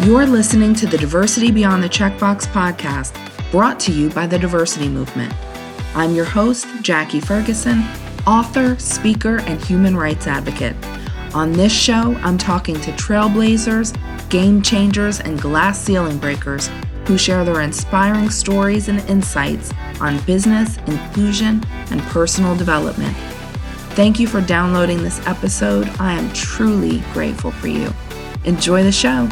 You're listening to the Diversity Beyond the Checkbox podcast, brought to you by the Diversity Movement. I'm your host, Jackie Ferguson, author, speaker, and human rights advocate. On this show, I'm talking to trailblazers, game changers, and glass ceiling breakers who share their inspiring stories and insights on business, inclusion, and personal development. Thank you for downloading this episode. I am truly grateful for you. Enjoy the show.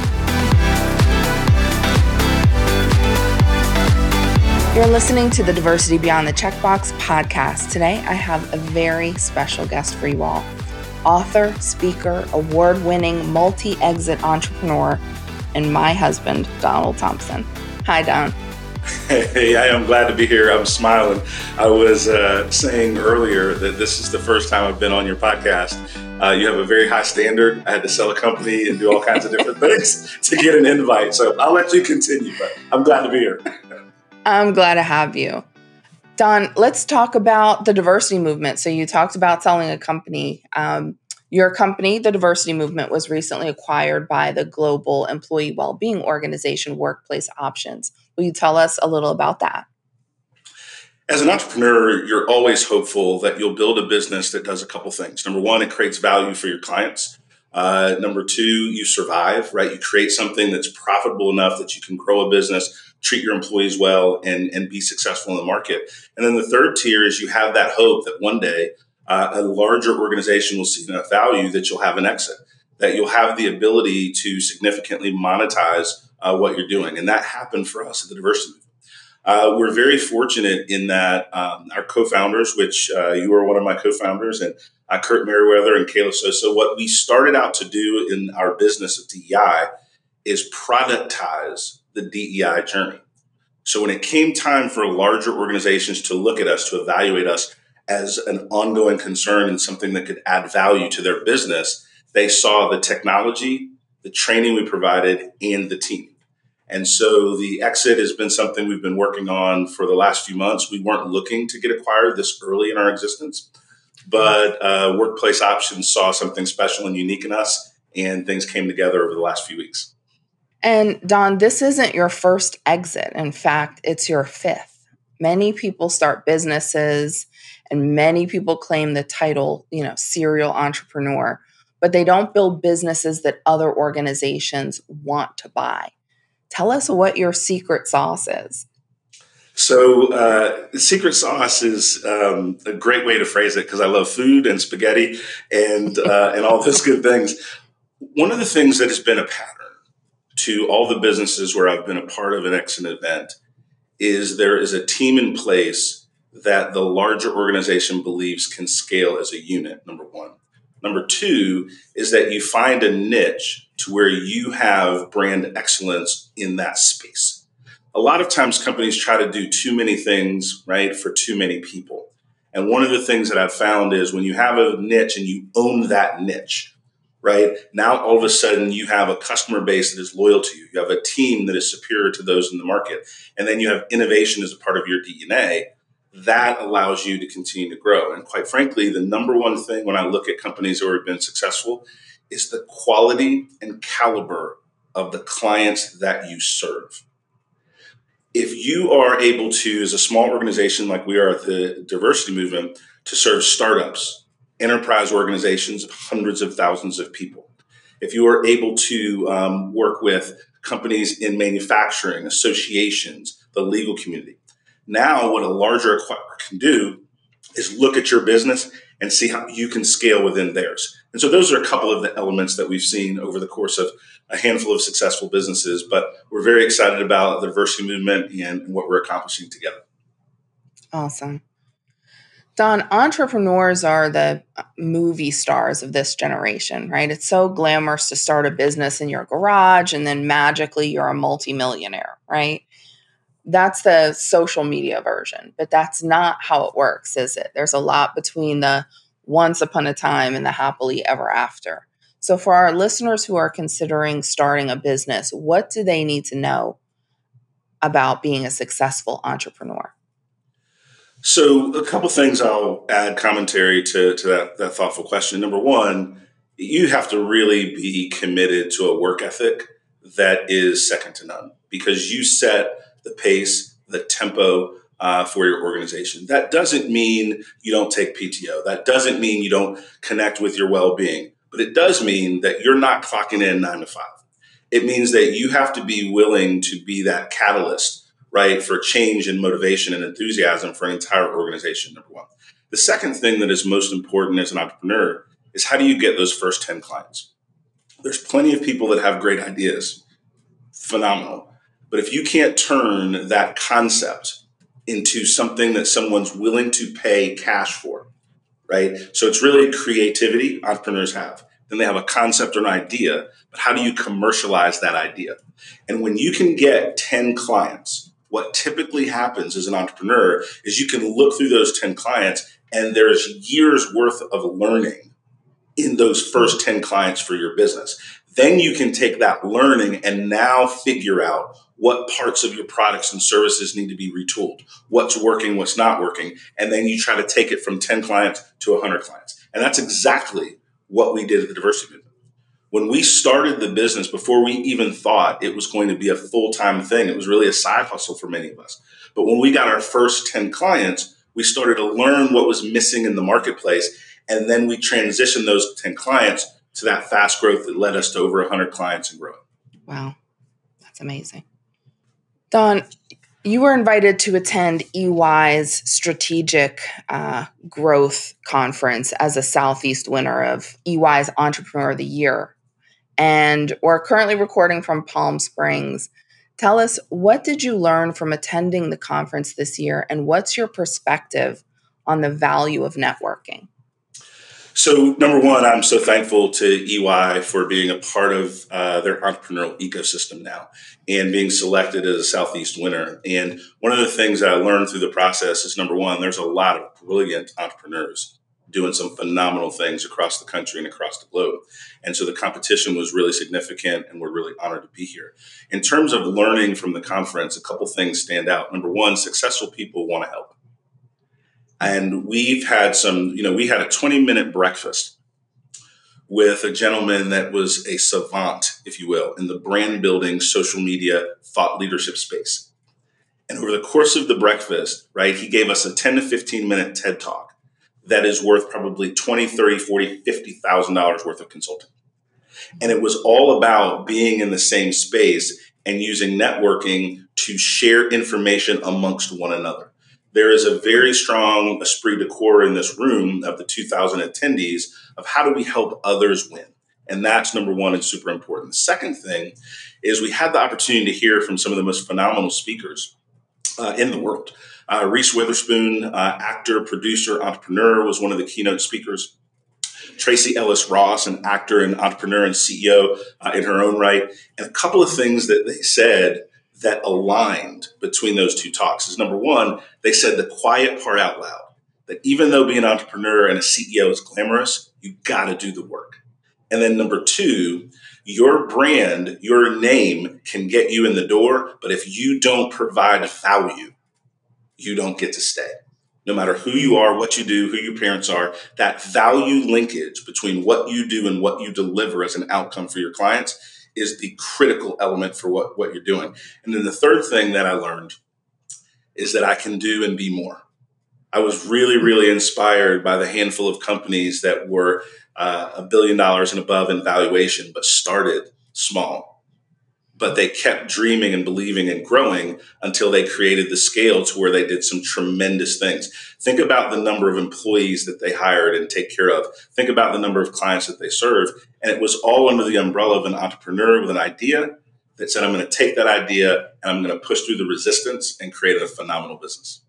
You're listening to the Diversity Beyond the Checkbox podcast. Today, I have a very special guest for you all. Author, speaker, award-winning, multi-exit entrepreneur, and my husband, Donald Thompson. Hi, Don. Hey, I am glad to be here. I'm smiling. I was saying earlier that this is the first time I've been on your podcast. You have a very high standard. I had to sell a company and do all kinds of different things to get an invite. So I'll let you continue, but I'm glad to be here. I'm glad to have you. Don, let's talk about the diversity movement. So you talked about selling a company. Your company, the Diversity Movement, was recently acquired by the global employee well-being organization, Workplace Options. Will you tell us a little about that? As an entrepreneur, you're always hopeful that you'll build a business that does a couple things. Number one, it creates value for your clients. Number two, you survive, right? You create something that's profitable enough that you can grow a business, treat your employees well, and be successful in the market. And then the third tier is you have that hope that one day a larger organization will see enough value that you'll have an exit, that you'll have the ability to significantly monetize what you're doing. And that happened for us at the Diversity Movement. We're very fortunate in that our co-founders, which you are one of my co-founders, and Kurt Merriweather and Kayla Sosa, what we started out to do in our business at DEI is productize the DEI journey. So when it came time for larger organizations to look at us, to evaluate us as an ongoing concern and something that could add value to their business, they saw the technology, the training we provided, and the team. And so the exit has been something we've been working on for the last few months. We weren't looking to get acquired this early in our existence, but Workplace Options saw something special and unique in us, and things came together over the last few weeks. And Don, this isn't your first exit. In fact, it's your fifth. Many people start businesses and many people claim the title, serial entrepreneur, but they don't build businesses that other organizations want to buy. Tell us what your secret sauce is. So secret sauce is a great way to phrase it because I love food and spaghetti and all those good things. One of the things that has been a pattern to all the businesses where I've been a part of an exit event is there is a team in place that the larger organization believes can scale as a unit, number one. Number two is that you find a niche to where you have brand excellence in that space. A lot of times companies try to do too many things, right, for too many people. And one of the things that I've found is when you have a niche and you own that niche, right, now all of a sudden you have a customer base that is loyal to you. You have a team that is superior to those in the market. And then you have innovation as a part of your DNA. That allows you to continue to grow. And quite frankly, the number one thing when I look at companies who have been successful is the quality and caliber of the clients that you serve. If you are able to, as a small organization like we are at the Diversity Movement, to serve startups, enterprise organizations of hundreds of thousands of people, if you are able to work with companies in manufacturing, associations, the legal community, now what a larger acquirer can do is look at your business and see how you can scale within theirs. And so those are a couple of the elements that we've seen over the course of a handful of successful businesses, but we're very excited about the Diversity Movement and what we're accomplishing together. Awesome. Don, entrepreneurs are the movie stars of this generation, right? It's so glamorous to start a business in your garage and then magically you're a multimillionaire, right? That's the social media version, but that's not how it works, is it? There's a lot between the once upon a time and the happily ever after. So for our listeners who are considering starting a business, what do they need to know about being a successful entrepreneur? So a couple things I'll add commentary to that thoughtful question. Number one, you have to really be committed to a work ethic that is second to none because you set the pace, the tempo for your organization. That doesn't mean you don't take PTO. That doesn't mean you don't connect with your well-being, but it does mean that you're not clocking in 9 to 5. It means that you have to be willing to be that catalyst, right, for change and motivation and enthusiasm for an entire organization, number one. The second thing that is most important as an entrepreneur is how do you get those first 10 clients? There's plenty of people that have great ideas, phenomenal. But if you can't turn that concept into something that someone's willing to pay cash for, right? So it's really creativity entrepreneurs have. Then they have a concept or an idea, but how do you commercialize that idea? And when you can get 10 clients, what typically happens as an entrepreneur is you can look through those 10 clients and there's years worth of learning in those first 10 clients for your business. Then you can take that learning and now figure out what parts of your products and services need to be retooled, what's working, what's not working. And then you try to take it from 10 clients to 100 clients. And that's exactly what we did at the Diversity Movement. When we started the business, before we even thought it was going to be a full-time thing, it was really a side hustle for many of us. But when we got our first 10 clients, we started to learn what was missing in the marketplace. And then we transitioned those 10 clients to that fast growth that led us to over 100 clients and growing. Wow, that's amazing. Don, you were invited to attend EY's strategic growth conference as a Southeast winner of EY's Entrepreneur of the Year. And we're currently recording from Palm Springs. Tell us, what did you learn from attending the conference this year, and what's your perspective on the value of networking? So, number one, I'm so thankful to EY for being a part of their entrepreneurial ecosystem now and being selected as a Southeast winner. And one of the things that I learned through the process is, number one, there's a lot of brilliant entrepreneurs doing some phenomenal things across the country and across the globe. And so the competition was really significant, and we're really honored to be here. In terms of learning from the conference, a couple things stand out. Number one, successful people want to help. And we've had we had a 20-minute breakfast with a gentleman that was a savant, if you will, in the brand building, social media, thought leadership space. And over the course of the breakfast, right, he gave us a 10 to 15 minute TED talk that is worth probably $20, $30, $40, $50,000 worth of consulting. And it was all about being in the same space and using networking to share information amongst one another. There is a very strong esprit de corps in this room of the 2,000 attendees of how do we help others win? And that's number one and super important. The second thing is we had the opportunity to hear from some of the most phenomenal speakers in the world. Reese Witherspoon, actor, producer, entrepreneur, was one of the keynote speakers. Tracy Ellis Ross, an actor and entrepreneur and CEO in her own right. And a couple of things that they said that aligned between those two talks is, number one, they said the quiet part out loud, that even though being an entrepreneur and a CEO is glamorous, you got to do the work. And then number two, your brand, your name can get you in the door, but if you don't provide value, you don't get to stay. No matter who you are, what you do, who your parents are, that value linkage between what you do and what you deliver as an outcome for your clients is the critical element for what you're doing. And then the third thing that I learned is that I can do and be more. I was really, really inspired by the handful of companies that were $1 billion and above in valuation, but started small. But they kept dreaming and believing and growing until they created the scale to where they did some tremendous things. Think about the number of employees that they hired and take care of. Think about the number of clients that they served. And it was all under the umbrella of an entrepreneur with an idea that said, I'm going to take that idea and I'm going to push through the resistance and create a phenomenal business.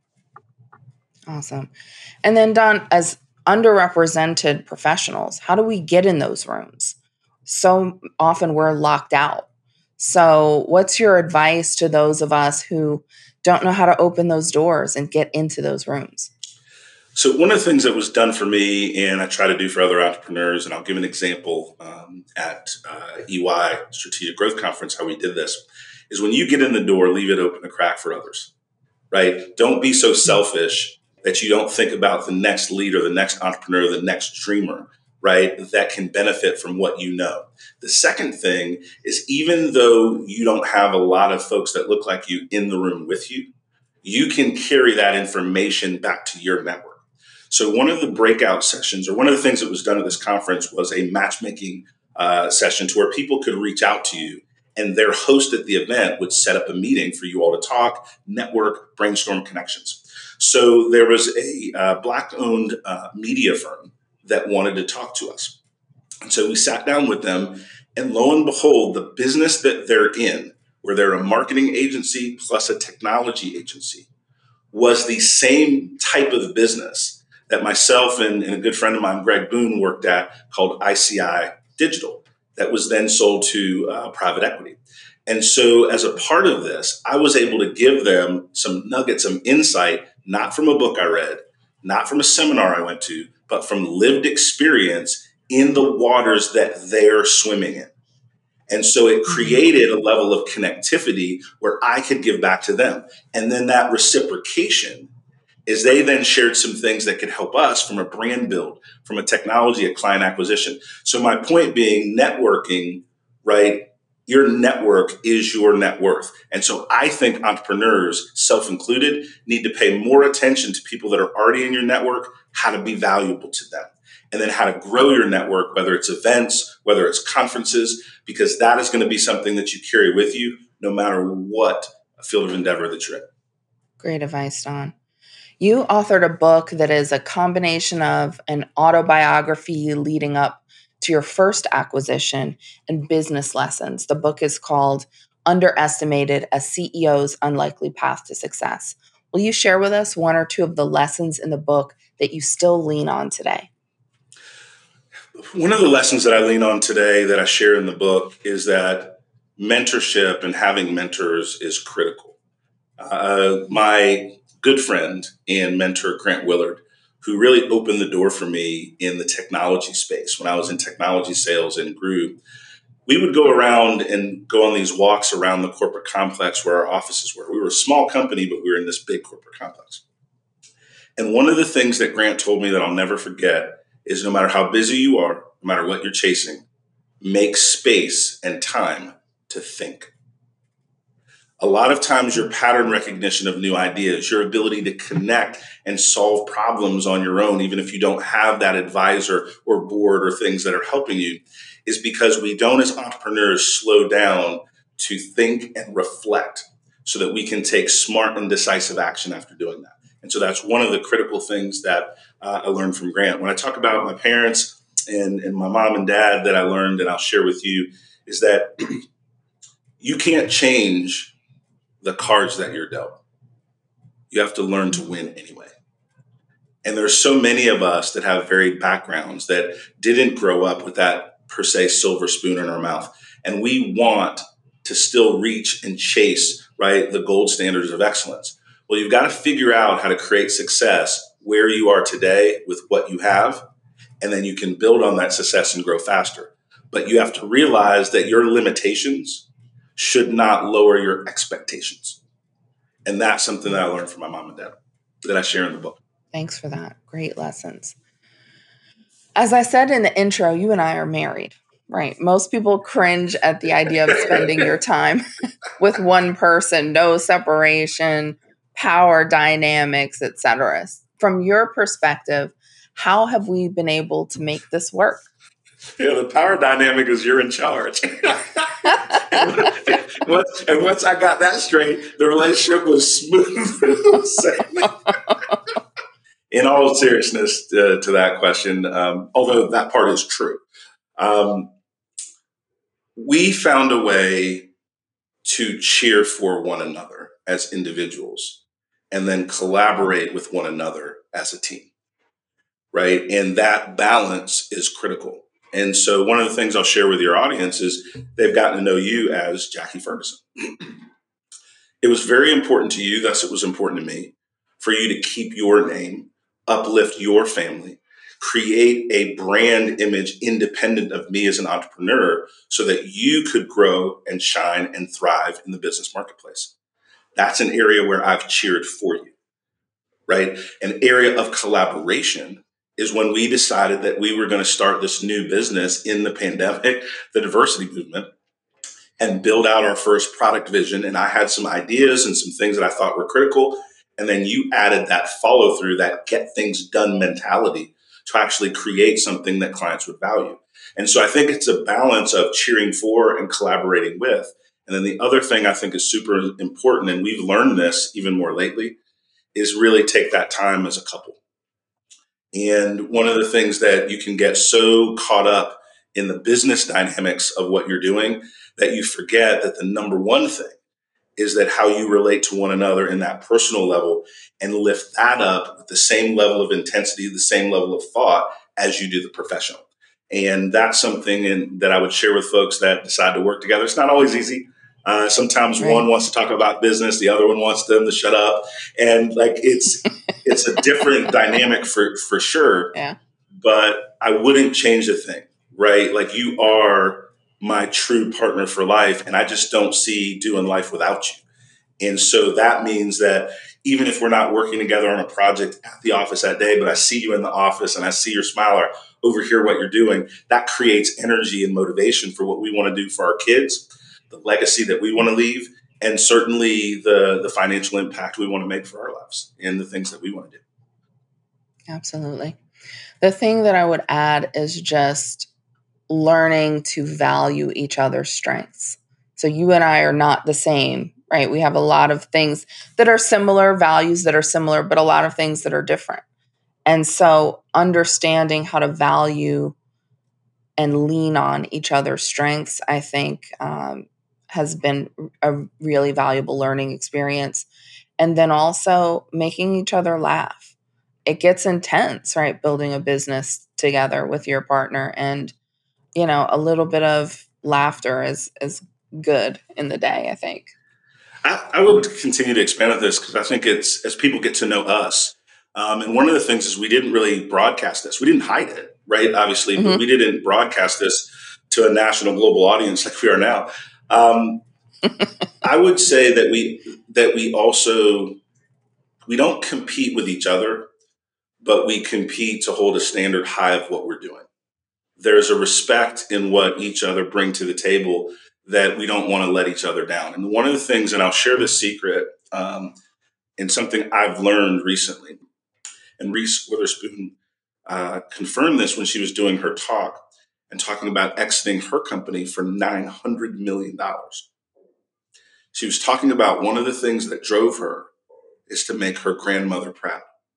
Awesome. And then, Don, as underrepresented professionals, how do we get in those rooms? So often we're locked out. So what's your advice to those of us who don't know how to open those doors and get into those rooms? So one of the things that was done for me, and I try to do for other entrepreneurs, and I'll give an example at EY Strategic Growth Conference, how we did this, is when you get in the door, leave it open a crack for others, right? Don't be so selfish that you don't think about the next leader, the next entrepreneur, the next dreamer, right, that can benefit from what you know. The second thing is, even though you don't have a lot of folks that look like you in the room with you, you can carry that information back to your network. So one of the breakout sessions, or one of the things that was done at this conference, was a matchmaking session to where people could reach out to you, and their host at the event would set up a meeting for you all to talk, network, brainstorm connections. So there was a Black-owned media firm that wanted to talk to us. And so we sat down with them, and lo and behold, the business that they're in, where they're a marketing agency plus a technology agency, was the same type of business that myself and a good friend of mine, Greg Boone, worked at, called ICI Digital, that was then sold to private equity. And so as a part of this, I was able to give them some nuggets of insight, not from a book I read, not from a seminar I went to, but from lived experience in the waters that they're swimming in. And so it created a level of connectivity where I could give back to them. And then that reciprocation is they then shared some things that could help us from a brand build, from a technology, a client acquisition. So my point being, networking, right? Your network is your net worth. And so I think entrepreneurs, self-included, need to pay more attention to people that are already in your network, how to be valuable to them, and then how to grow your network, whether it's events, whether it's conferences, because that is going to be something that you carry with you no matter what field of endeavor that you're in. Great advice, Don. You authored a book that is a combination of an autobiography leading up to your first acquisition and business lessons. The book is called Underestimated: A CEO's Unlikely Path to Success. Will you share with us one or two of the lessons in the book that you still lean on today? One of the lessons that I lean on today that I share in the book is that mentorship and having mentors is critical. My good friend and mentor, Grant Willard, who really opened the door for me in the technology space when I was in technology sales and grew, we would go around and go on these walks around the corporate complex where our offices were. We were a small company, but we were in this big corporate complex. And one of the things that Grant told me that I'll never forget is, no matter how busy you are, no matter what you're chasing, make space and time to think. A lot of times your pattern recognition of new ideas, your ability to connect and solve problems on your own, even if you don't have that advisor or board or things that are helping you, is because we don't, as entrepreneurs, slow down to think and reflect so that we can take smart and decisive action after doing that. And so that's one of the critical things that I learned from Grant. When I talk about my parents and my mom and dad that I learned, and I'll share with you, is that you can't change the cards that you're dealt. You have to learn to win anyway. And there's so many of us that have varied backgrounds that didn't grow up with that per se silver spoon in our mouth. And we want to still reach and chase, right, the gold standards of excellence. Well, you've got to figure out how to create success where you are today with what you have, and then you can build on that success and grow faster. But you have to realize that your limitations should not lower your expectations. And that's something that I learned from my mom and dad that I share in the book. Thanks for that. Great lessons. As I said in the intro, you and I are married, right? Most people cringe at the idea of spending your time with one person, no separation, power dynamics, etc. From your perspective, how have we been able to make this work? Yeah, the power dynamic is you're in charge. And once I got that straight, the relationship was smooth sailing. In all seriousness, to that question, although that part is true, we found a way to cheer for one another as individuals and then collaborate with one another as a team, right? And that balance is critical. And so one of the things I'll share with your audience is they've gotten to know you as Jackie Ferguson. It was very important to you, thus it was important to me, for you to keep your name, uplift your family, create a brand image independent of me as an entrepreneur so that you could grow and shine and thrive in the business marketplace. That's an area where I've cheered for you, right? An area of collaboration is when we decided that we were going to start this new business in the pandemic, the diversity movement, and build out our first product vision. And I had some ideas and some things that I thought were critical. And then you added that follow through, that get things done mentality to actually create something that clients would value. And so I think it's a balance of cheering for and collaborating with. And then the other thing I think is super important, and we've learned this even more lately, is really take that time as a couple. And one of the things that you can get so caught up in the business dynamics of what you're doing that you forget that the number one thing is that how you relate to one another in that personal level and lift that up with the same level of intensity, the same level of thought as you do the professional. And that's something that I would share with folks that decide to work together. It's not always easy. Sometimes one Right. wants to talk about business, the other one wants them to shut up, and like it's a different dynamic for sure. Yeah. But I wouldn't change a thing, right? Like you are my true partner for life, and I just don't see doing life without you. And so that means that even if we're not working together on a project at the office that day, but I see you in the office and I see your smile or overhear what you're doing, that creates energy and motivation for what we want to do for our kids, the legacy that we want to leave, and certainly the financial impact we want to make for our lives and the things that we want to do. Absolutely. The thing that I would add is just learning to value each other's strengths. So you and I are not the same, right? We have a lot of things that are similar, values that are similar, but a lot of things that are different. And so understanding how to value and lean on each other's strengths, I think, has been a really valuable learning experience. And then also making each other laugh. It gets intense, right? Building a business together with your partner, and a little bit of laughter is good in the day, I think. I would continue to expand on this because I think it's as people get to know us. And one of the things is we didn't really broadcast this. We didn't hide it, right? Obviously, but Hmm. we didn't broadcast this to a national global audience like we are now. Um, I would say that we also we don't compete with each other, but we compete to hold a standard high of what we're doing. There's a respect in what each other bring to the table that we don't want to let each other down. And one of the things, and I'll share this secret, and something I've learned recently, and Reese Witherspoon confirmed this when she was doing her talk and talking about exiting her company for $900 million. She was talking about one of the things that drove her is to make her grandmother proud.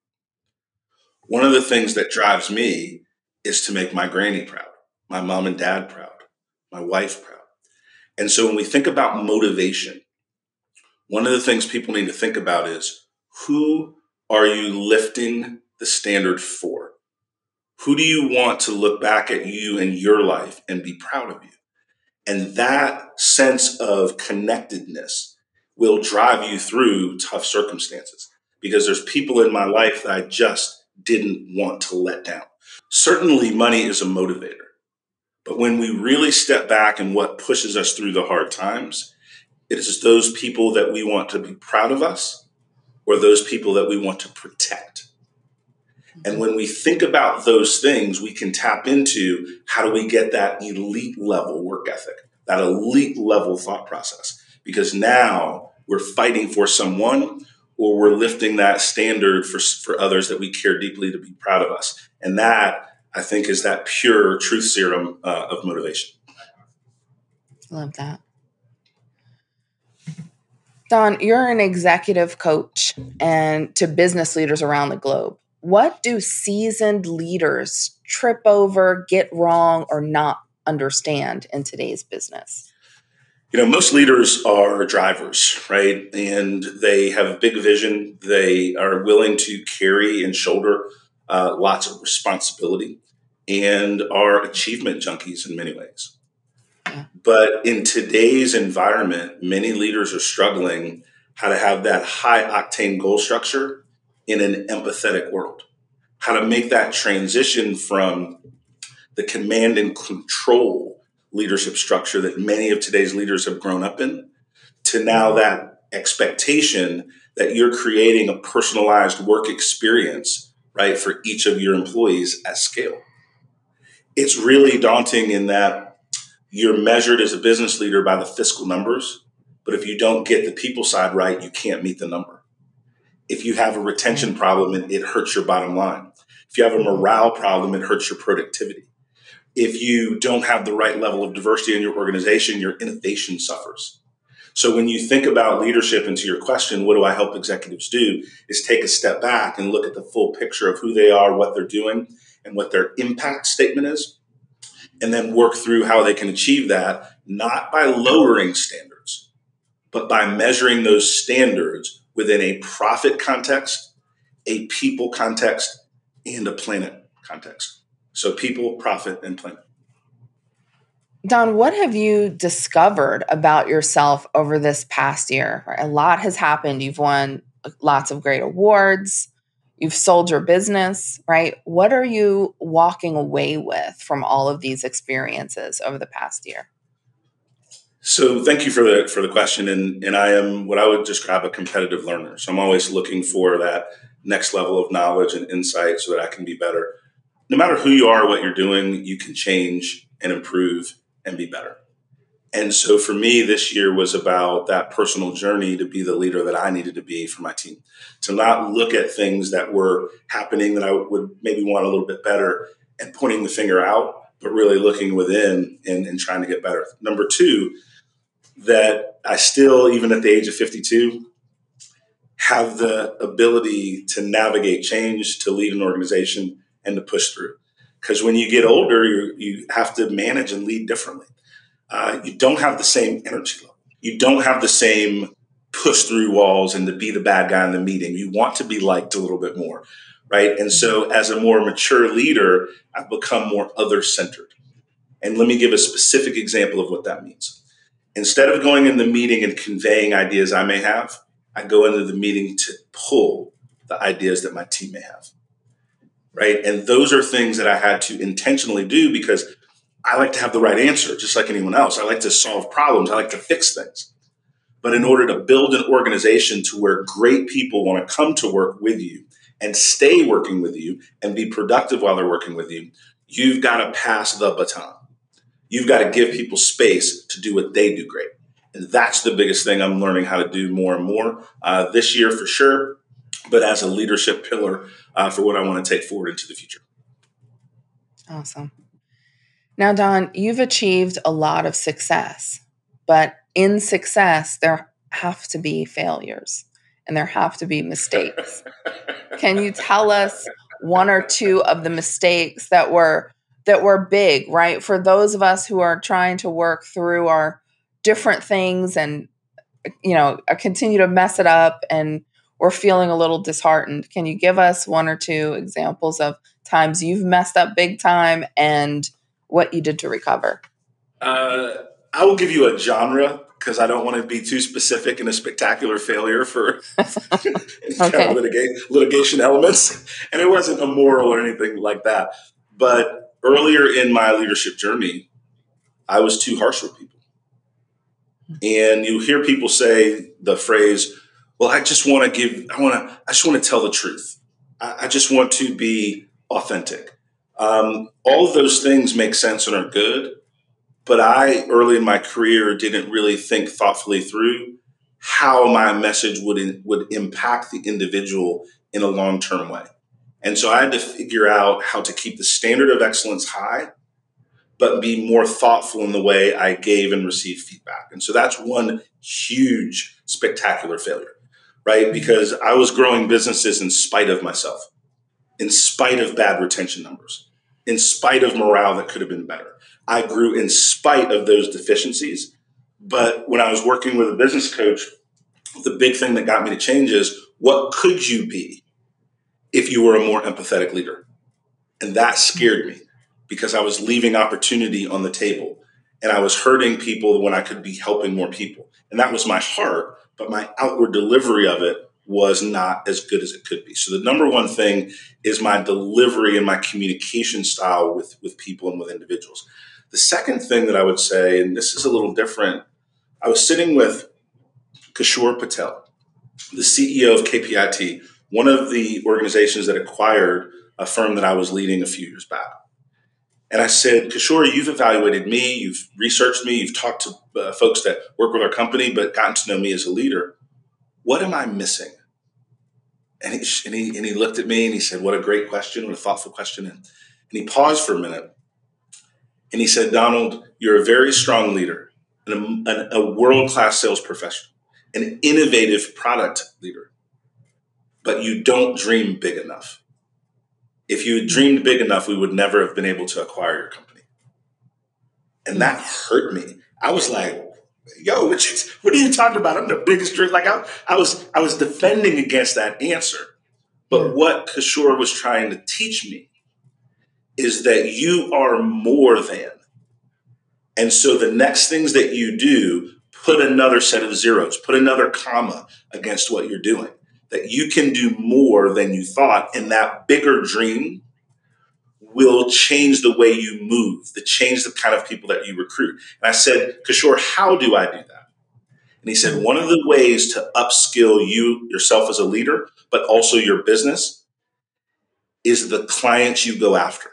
One of the things that drives me is to make my granny proud, my mom and dad proud, my wife proud. And so when we think about motivation, one of the things people need to think about is who are you lifting the standard for? Who do you want to look back at you and your life and be proud of you? And that sense of connectedness will drive you through tough circumstances because there's people in my life that I just didn't want to let down. Certainly, money is a motivator. But when we really step back and what pushes us through the hard times, it is those people that we want to be proud of us or those people that we want to protect. And when we think about those things, we can tap into how do we get that elite level work ethic, that elite level thought process, because now we're fighting for someone or we're lifting that standard for others that we care deeply to be proud of us. And that, I think, is that pure truth serum of motivation. Love that. Don, you're an executive coach and to business leaders around the globe. What do seasoned leaders trip over, get wrong, or not understand in today's business? You know, most leaders are drivers, right? And they have a big vision. They are willing to carry and shoulder lots of responsibility and are achievement junkies in many ways. Yeah. But in today's environment, many leaders are struggling how to have that high octane goal structure in an empathetic world, how to make that transition from the command and control leadership structure that many of today's leaders have grown up in to now that expectation that you're creating a personalized work experience, right, for each of your employees at scale. It's really daunting in that you're measured as a business leader by the fiscal numbers, but if you don't get the people side right, you can't meet the number. If you have a retention Right. problem, it hurts your bottom line. If you have a morale problem, it hurts your productivity. If you don't have the right level of diversity in your organization, your innovation suffers. So when you think about leadership, and to your question, what do I help executives do, is take a step back and look at the full picture of who they are, what they're doing, and what their impact statement is, and then work through how they can achieve that, not by lowering standards, but by measuring those standards within a profit context, a people context, and a planet context. So people, profit, and planet. Don, what have you discovered about yourself over this past year? Right? A lot has happened. You've won lots of great awards. You've sold your business, right? What are you walking away with from all of these experiences over the past year? So thank you for the question. And I am what I would describe a competitive learner. So I'm always looking for that next level of knowledge and insight so that I can be better. No matter who you are, what you're doing, you can change and improve and be better. And so for me, this year was about that personal journey to be the leader that I needed to be for my team, to not look at things that were happening that I would maybe want a little bit better and pointing the finger out, but really looking within and trying to get better. Number two, that I still, even at the age of 52, have the ability to navigate change, to lead an organization, and to push through. Because when you get older, you have to manage and lead differently. You don't have the same energy level. You don't have the same push through walls and to be the bad guy in the meeting. You want to be liked a little bit more, right? And so as a more mature leader, I've become more other centered. And let me give a specific example of what that means. Instead of going in the meeting and conveying ideas I may have, I go into the meeting to pull the ideas that my team may have, right? And those are things that I had to intentionally do because I like to have the right answer, just like anyone else. I like to solve problems. I like to fix things. But in order to build an organization to where great people want to come to work with you and stay working with you and be productive while they're working with you, you've got to pass the baton. You've got to give people space to do what they do great. And that's the biggest thing I'm learning how to do more and more this year for sure, but as a leadership pillar for what I want to take forward into the future. Awesome. Now, Don, you've achieved a lot of success, but in success, there have to be failures and there have to be mistakes. Can you tell us one or two of the mistakes that were big, right? For those of us who are trying to work through our different things and continue to mess it up and we're feeling a little disheartened. Can you give us one or two examples of times you've messed up big time and what you did to recover? I will give you a genre because I don't want to be too specific in a spectacular failure for Okay. litigation elements. And it wasn't immoral or anything like that. But earlier in my leadership journey, I was too harsh with people. And you hear people say the phrase, well, I just want to tell the truth. I just want to be authentic. All of those things make sense and are good. But I, early in my career, didn't really think thoughtfully through how my message would impact the individual in a long-term way. And so I had to figure out how to keep the standard of excellence high, but be more thoughtful in the way I gave and received feedback. And so that's one huge, spectacular failure, right? Because I was growing businesses in spite of myself, in spite of bad retention numbers, in spite of morale that could have been better. I grew in spite of those deficiencies. But when I was working with a business coach, the big thing that got me to change is what could you be if you were a more empathetic leader? And that scared me because I was leaving opportunity on the table and I was hurting people when I could be helping more people. And that was my heart, but my outward delivery of it was not as good as it could be. So the number one thing is my delivery and my communication style with people and with individuals. The second thing that I would say, and this is a little different, I was sitting with Kishore Patel, the CEO of KPIT, one of the organizations that acquired a firm that I was leading a few years back. And I said, Kishore, you've evaluated me, you've researched me, you've talked to folks that work with our company, but gotten to know me as a leader. What am I missing? And he looked at me and he said, what a great question, what a thoughtful question. And he paused for a minute and he said, Donald, you're a very strong leader, and a world-class sales professional, an innovative product leader, but you don't dream big enough. If you had dreamed big enough, we would never have been able to acquire your company. And that hurt me. I was like, yo, what are you talking about? I'm the biggest dream. Like I was defending against that answer. But what Kishore was trying to teach me is that you are more than. And so the next things that you do, put another set of zeros, put another comma against what you're doing, that you can do more than you thought. And that bigger dream will change the way you move, to change the kind of people that you recruit. And I said, Kishore, how do I do that? And he said, one of the ways to upskill yourself as a leader, but also your business, is the clients you go after.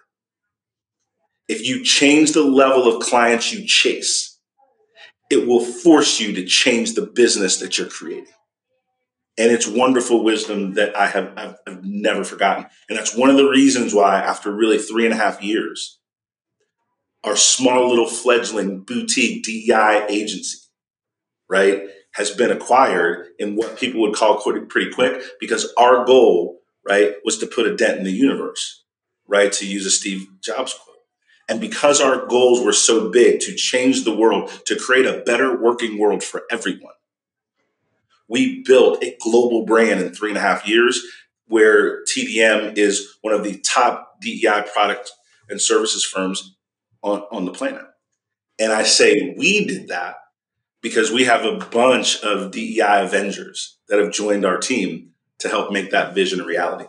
If you change the level of clients you chase, it will force you to change the business that you're creating. And it's wonderful wisdom that I've never forgotten. And that's one of the reasons why, after really 3.5 years, our small little fledgling boutique DEI agency, right, has been acquired in what people would call pretty quick, because our goal, right, was to put a dent in the universe, right, to use a Steve Jobs quote. And because our goals were so big to change the world, to create a better working world for everyone, we built a global brand in 3.5 years where TDM is one of the top DEI product and services firms on the planet. And I say we did that because we have a bunch of DEI Avengers that have joined our team to help make that vision a reality.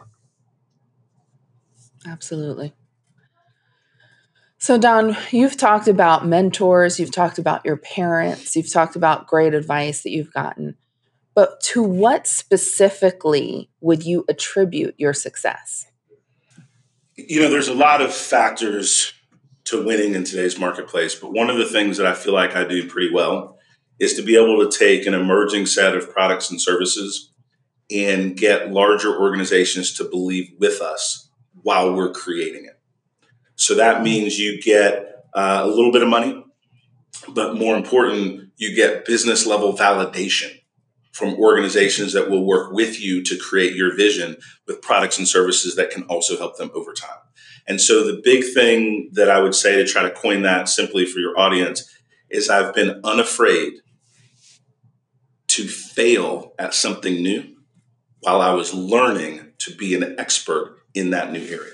Absolutely. So, Don, you've talked about mentors, you've talked about your parents, you've talked about great advice that you've gotten. But to what specifically would you attribute your success? There's a lot of factors to winning in today's marketplace, but one of the things that I feel like I do pretty well is to be able to take an emerging set of products and services and get larger organizations to believe with us while we're creating it. So that means you get a little bit of money, but more important, you get business level validation from organizations that will work with you to create your vision with products and services that can also help them over time. And so the big thing that I would say, to try to coin that simply for your audience, is I've been unafraid to fail at something new while I was learning to be an expert in that new area.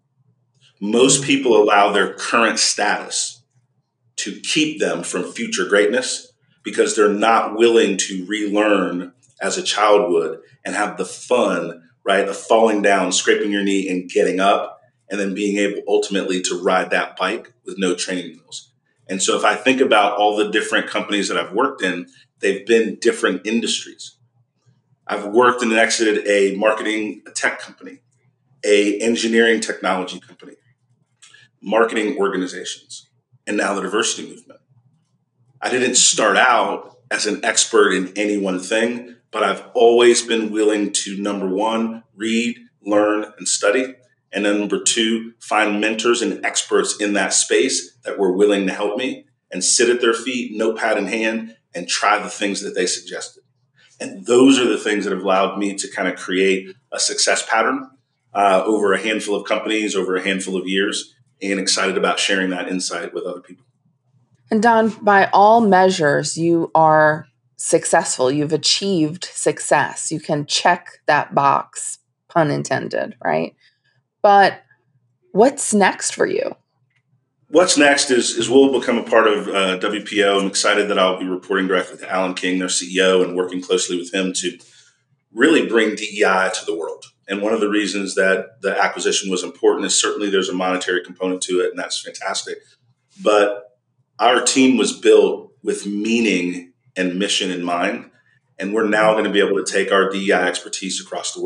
Most people allow their current status to keep them from future greatness because they're not willing to relearn as a child would and have the fun, right, of falling down, scraping your knee and getting up, and then being able ultimately to ride that bike with no training wheels. And so if I think about all the different companies that I've worked in, they've been different industries. I've worked and exited a marketing tech company, a engineering technology company, marketing organizations, and now the diversity movement. I didn't start out as an expert in any one thing, but I've always been willing to, number one, read, learn, and study. And then number two, find mentors and experts in that space that were willing to help me and sit at their feet, notepad in hand, and try the things that they suggested. And those are the things that have allowed me to kind of create a success pattern over a handful of companies, over a handful of years, and excited about sharing that insight with other people. And Don, by all measures, you are successful. You've achieved success. You can check that box, pun intended, right? But what's next for you? What's next is we'll become a part of WPO. I'm excited that I'll be reporting directly to Alan King, their CEO, and working closely with him to really bring DEI to the world. And one of the reasons that the acquisition was important is certainly there's a monetary component to it, and that's fantastic. But our team was built with meaning and mission in mind, and we're now going to be able to take our DEI expertise across the world.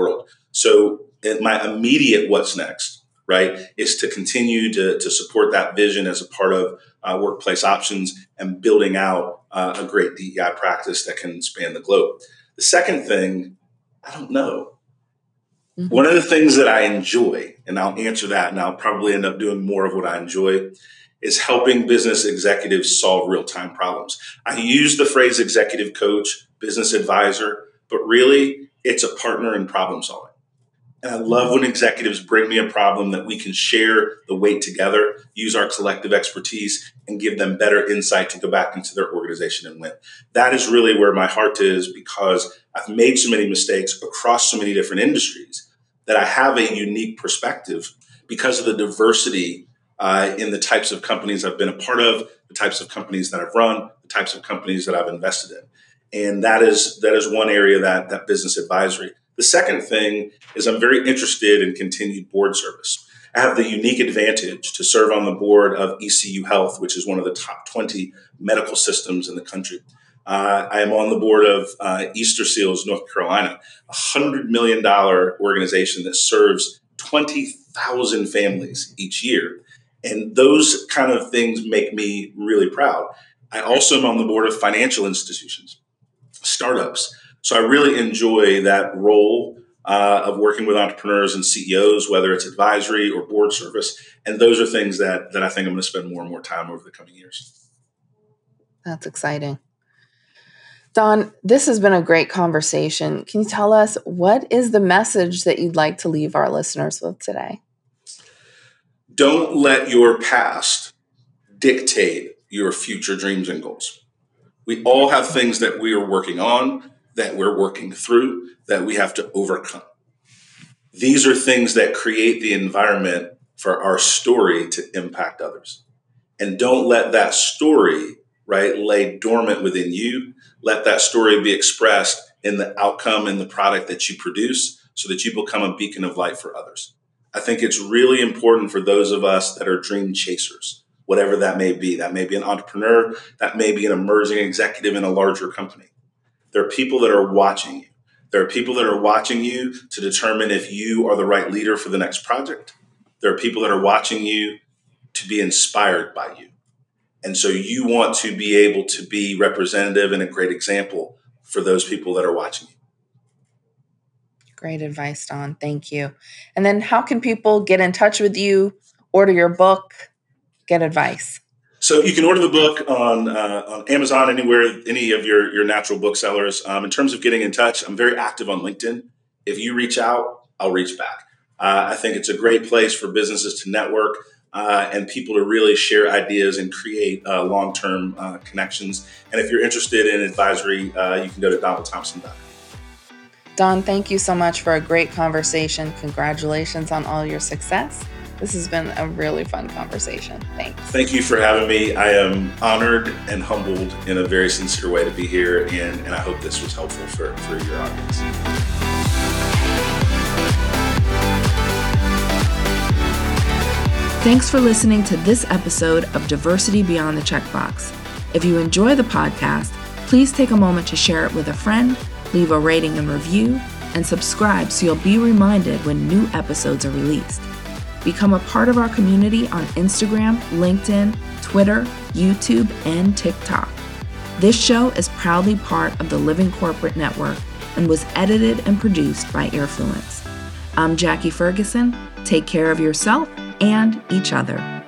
So my immediate what's next, right, is to continue to support that vision as a part of Workplace Options and building out a great DEI practice that can span the globe. The second thing, I don't know. Mm-hmm. One of the things that I enjoy, and I'll answer that, and I'll probably end up doing more of what I enjoy, is helping business executives solve real-time problems. I use the phrase executive coach, business advisor, but really it's a partner in problem solving. And I love when executives bring me a problem that we can share the weight together, use our collective expertise, and give them better insight to go back into their organization and win. That is really where my heart is, because I've made so many mistakes across so many different industries that I have a unique perspective because of the diversity in the types of companies I've been a part of, the types of companies that I've run, the types of companies that I've invested in. And that is one area that business advisory. The second thing is I'm very interested in continued board service. I have the unique advantage to serve on the board of ECU Health, which is one of the top 20 medical systems in the country. I am on the board of Easter Seals, North Carolina, a $100 million organization that serves 20,000 families each year. And those kind of things make me really proud. I also am on the board of financial institutions, startups. So I really enjoy that role of working with entrepreneurs and CEOs, whether it's advisory or board service. And those are things that I think I'm going to spend more and more time over the coming years. That's exciting. Don, this has been a great conversation. Can you tell us what is the message that you'd like to leave our listeners with today? Don't let your past dictate your future dreams and goals. We all have things that we are working on, that we're working through, that we have to overcome. These are things that create the environment for our story to impact others. And don't let that story, right, lay dormant within you. Let that story be expressed in the outcome and the product that you produce so that you become a beacon of light for others. I think it's really important for those of us that are dream chasers, whatever that may be. That may be an entrepreneur. That may be an emerging executive in a larger company. There are people that are watching you. There are people that are watching you to determine if you are the right leader for the next project. There are people that are watching you to be inspired by you. And so you want to be able to be representative and a great example for those people that are watching you. Great advice, Don. Thank you. And then how can people get in touch with you, order your book, get advice? So you can order the book on Amazon, anywhere, any of your natural booksellers. In terms of getting in touch, I'm very active on LinkedIn. If you reach out, I'll reach back. I think it's a great place for businesses to network and people to really share ideas and create long-term connections. And if you're interested in advisory, you can go to donaldthompson.com. Don, thank you so much for a great conversation. Congratulations on all your success. This has been a really fun conversation. Thanks. Thank you for having me. I am honored and humbled in a very sincere way to be here, and I hope this was helpful for your audience. Thanks for listening to this episode of Diversity Beyond the Checkbox. If you enjoy the podcast, please take a moment to share it with a friend, leave a rating and review, and subscribe so you'll be reminded when new episodes are released. Become a part of our community on Instagram, LinkedIn, Twitter, YouTube, and TikTok. This show is proudly part of the Living Corporate Network and was edited and produced by Airfluence. I'm Jackie Ferguson. Take care of yourself and each other.